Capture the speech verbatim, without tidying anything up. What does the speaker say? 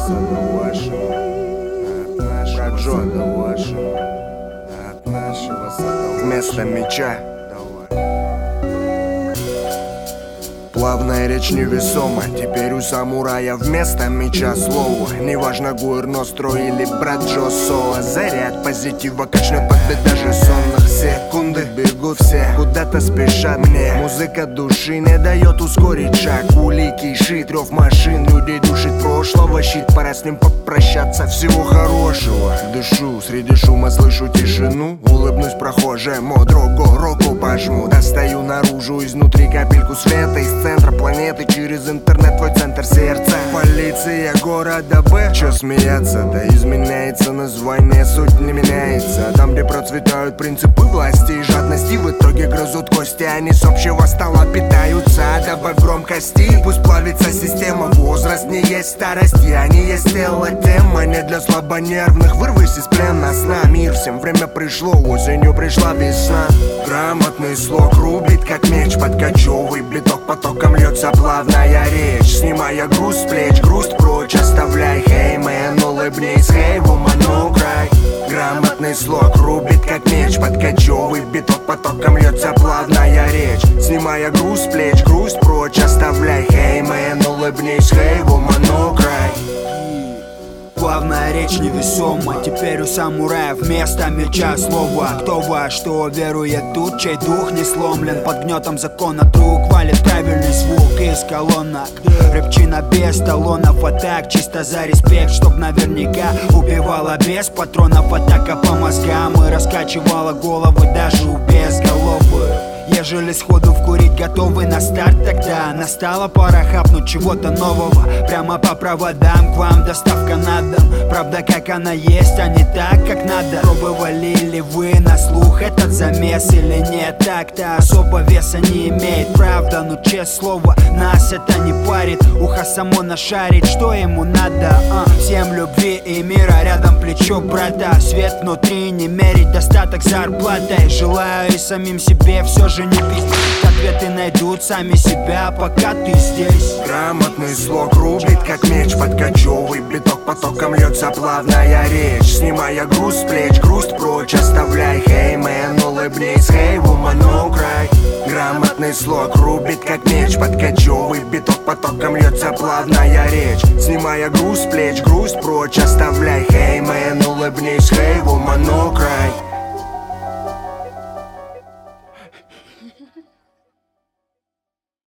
сада вашего, от нашего сада вашего, от нашего сада вместо меча. Плавная речь невесома, теперь у самурая вместо меча слово. Неважно, Гуэр Ностро или брат Джо Соло. Заряд позитива качнет под даже сонных секунды. Бегут все, куда-то спешат мне. Музыка души не дает ускорить шаг. Улики, шит, рев машин, людей душит прошлого. Щит, пора с ним попрощаться, всего хорошего. Дышу, среди шума слышу тишину. Улыбнусь прохожему, другу руку пожму. Достаю наружу изнутри капельку света из центра планеты, через интернет твой центр сердца. Полиция города Б. Чё смеяться, да изменяется название, суть не меняется. Там, где процветают принципы власти и жадности, в итоге грызут кости. Они с общего стола питаются, добавь громкости. Пусть плавится система, возраст не есть старость. Я не есть тело, тема не для слабонервных. Вырвись из плена сна, мир всем время пришло, осенью пришла весна. Грамотный слог рубит, как меч, подкачевый биток потоком льется плавная речь. Снимая груз с плеч, грусть прочь оставляй. Хей, мэн, улыбнись, хей, woman, no cry. Грамотный слог рубит, как меч, подкачевый биток потоком льется плавная речь. Снимая груз с плеч, грусть прочь оставляй. Хей, мэн, улыбнись, хей, woman, no cry. Плавная речь невесома, теперь у самурая вместо меча слово. Кто во что верует тут, чей дух не сломлен. Под гнетом закона друг валит правильный звук из колонок. Рэпчина без талонов атак, чисто за респект, чтоб наверняка убивала без патронов. Атака по мозгам и раскачивала головы даже у безголовых. Ежели сходу вкурить готовы на старт, тогда настала пора хапнуть чего-то нового. Прямо по проводам к вам доставка на дом. Правда как она есть, а не так как надо. Пробовали ли вы на слух этот замес или нет? Так-то особо веса не имеет, правда, ну честное слово, нас это не парит. Ухо само нашарит, что ему надо, а? Всем любви и мира, рядом плечо брата. Свет внутри, не мерить достаток зарплатой. Желаю и самим себе все же не пиздить. Ответы найдут сами себя, пока ты здесь. Грамотный слог рубит, как меч, подкачевый биток потоком льется плавная речь. Снимая груз с плеч, грусть прочь оставляй. Хей, мэн, улыбнись, хей, woman, no cry. Грамотный слог рубит, как меч, подкачевый биток потоком льется плавная речь. Снимая груз с плеч, грусть прочь оставляй. Хей, мэн, улыбнись, хей, woman, no cry.